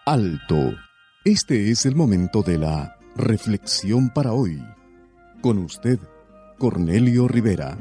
Alto. Este es el momento de la reflexión para hoy. Con usted, Cornelio Rivera.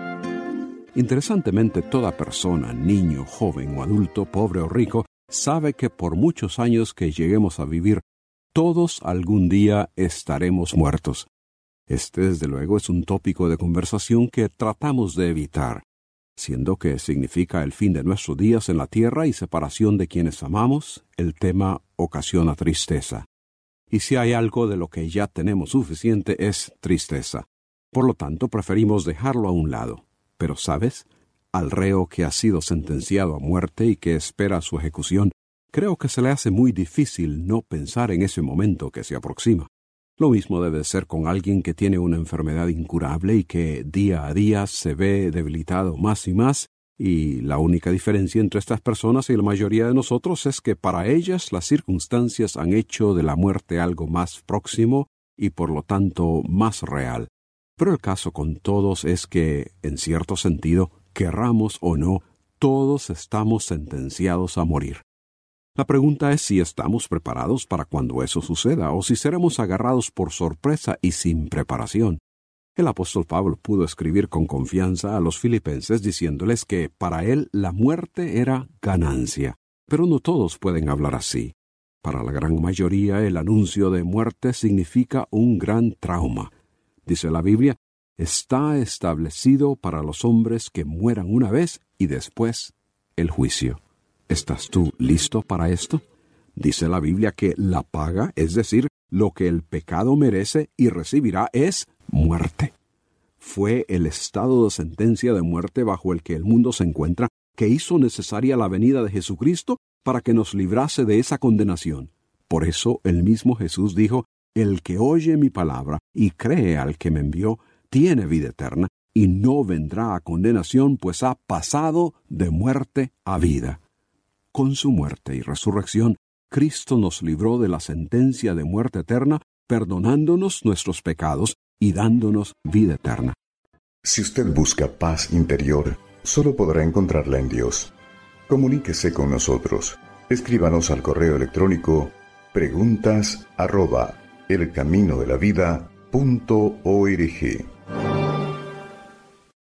Interesantemente, toda persona, niño, joven o adulto, pobre o rico, sabe que por muchos años que lleguemos a vivir, todos algún día estaremos muertos. Este, desde luego, es un tópico de conversación que tratamos de evitar, siendo que significa el fin de nuestros días en la tierra y separación de quienes amamos. El tema ocasiona tristeza. Y si hay algo de lo que ya tenemos suficiente es tristeza. Por lo tanto, preferimos dejarlo a un lado. Pero, ¿sabes? Al reo que ha sido sentenciado a muerte y que espera su ejecución, creo que se le hace muy difícil no pensar en ese momento que se aproxima. Lo mismo debe ser con alguien que tiene una enfermedad incurable y que día a día se ve debilitado más y más, y la única diferencia entre estas personas y la mayoría de nosotros es que para ellas las circunstancias han hecho de la muerte algo más próximo y por lo tanto más real. Pero el caso con todos es que, en cierto sentido, querramos o no, todos estamos sentenciados a morir. La pregunta es si estamos preparados para cuando eso suceda, o si seremos agarrados por sorpresa y sin preparación. El apóstol Pablo pudo escribir con confianza a los filipenses diciéndoles que para él la muerte era ganancia. Pero no todos pueden hablar así. Para la gran mayoría el anuncio de muerte significa un gran trauma. Dice la Biblia, está establecido para los hombres que mueran una vez y después el juicio. ¿Estás tú listo para esto? Dice la Biblia que la paga, es decir, lo que el pecado merece y recibirá, es muerte. Fue el estado de sentencia de muerte bajo el que el mundo se encuentra que hizo necesaria la venida de Jesucristo para que nos librase de esa condenación. Por eso el mismo Jesús dijo, el que oye mi palabra y cree al que me envió, tiene vida eterna y no vendrá a condenación, pues ha pasado de muerte a vida. Con su muerte y resurrección, Cristo nos libró de la sentencia de muerte eterna, perdonándonos nuestros pecados y dándonos vida eterna. Si usted busca paz interior, solo podrá encontrarla en Dios. Comuníquese con nosotros. Escríbanos al correo electrónico preguntas@elcaminodelavida.org.